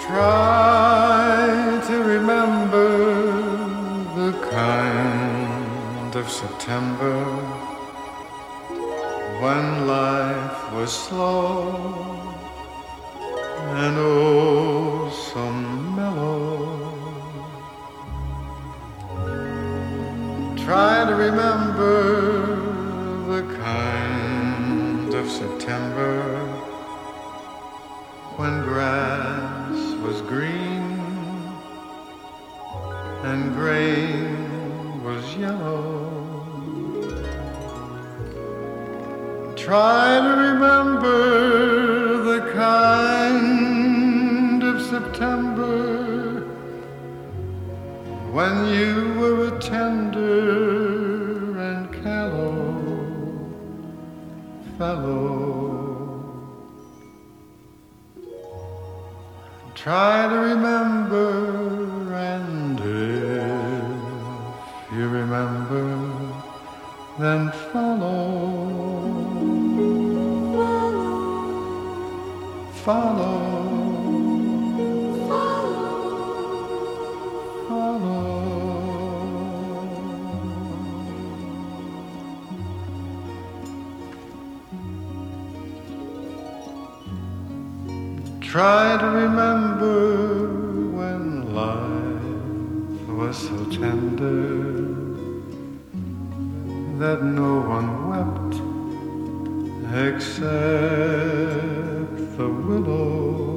Try to remember the kind of September when life was slow and oh so mellow. Try to remember the kind of September when grass was green and grain was yellow. Try to remember the kind of September when you were a tender and callow fellow. Try to remember, and if you remember, then follow. Follow. Try to remember when life was so tender that no one wept except the willow.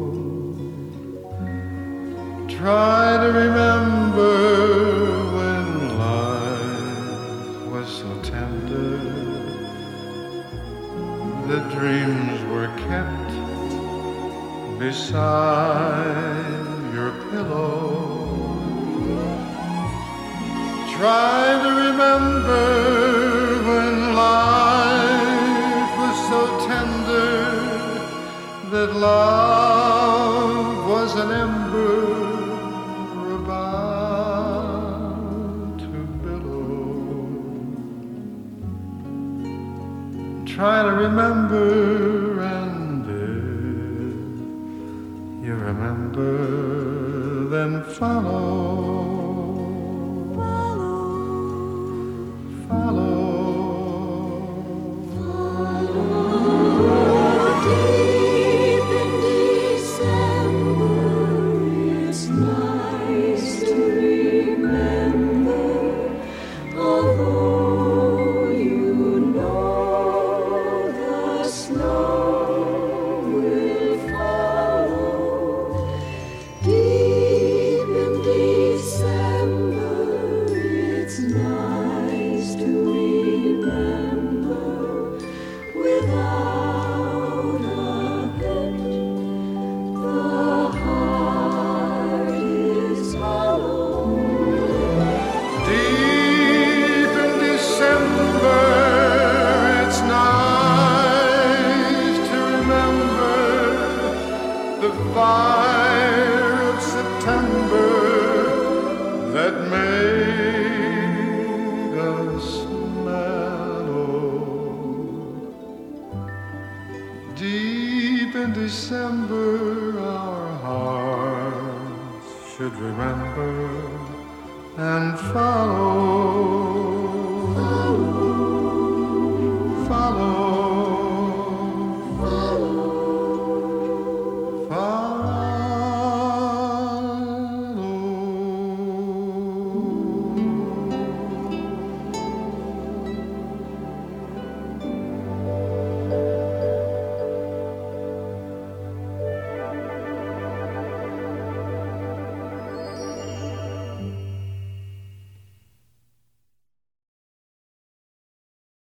Try to remember when life was so tender that dreams were kept beside your pillow. Try to remember when life was so tender that love was an ember about to billow. Try to remember, and you remember, then follow. Follow. Deep in December, it's nice to remember, although you know the snow will follow. Deep in December, it's nice to remember without a hurt. The heart is hollow. Deep in December, it's nice to remember the fire of September that made us mellow. Deep in December, our hearts should remember and follow.